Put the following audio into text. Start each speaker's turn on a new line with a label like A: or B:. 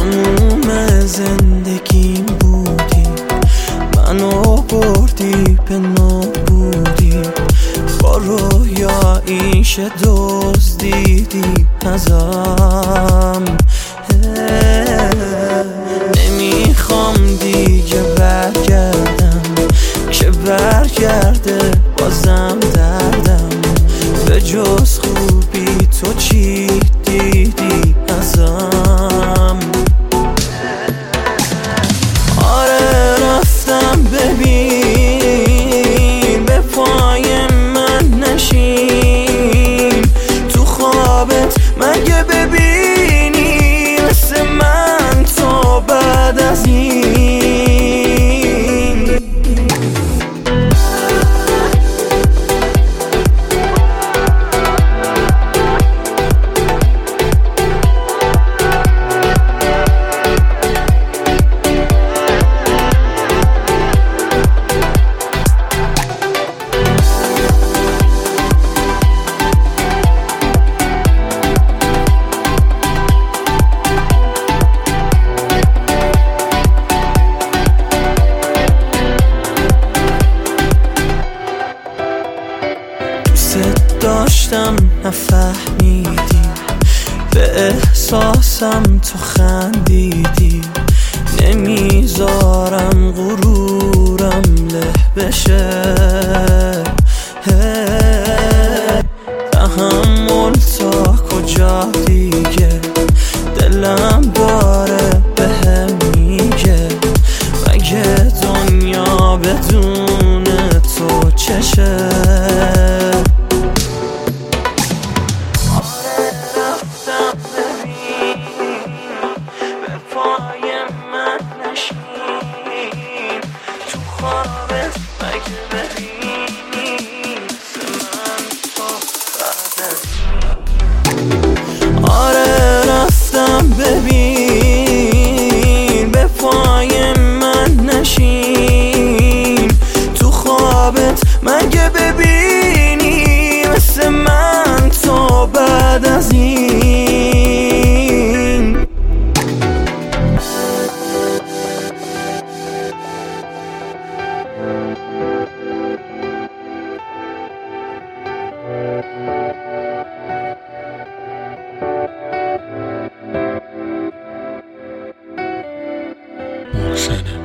A: تموم زندگیم بودی، منو بردی به نابودی، با رویاییش دزدیدی ازم. نمیخوام دیگه برگردم، که برگرده بازم دردم. به جز خوبی تو چی دیدی ازم؟ آره رفتم، ببین به پای من نشین. تو خوابت مگه ببینی مثل من تو بعد از این؟ داشتم نفهمیدی، به احساسم تو خندیدی. نمیذارم غرورم له بشه، تحمل تا کجا دیگه؟ دلم داره بهم میگه مگه دنیا بدون تو چشه؟ آره رفتم، ببین به پای من نشین. تو خوابت مگه ببینی مثل من تو بعد از این؟
B: محسن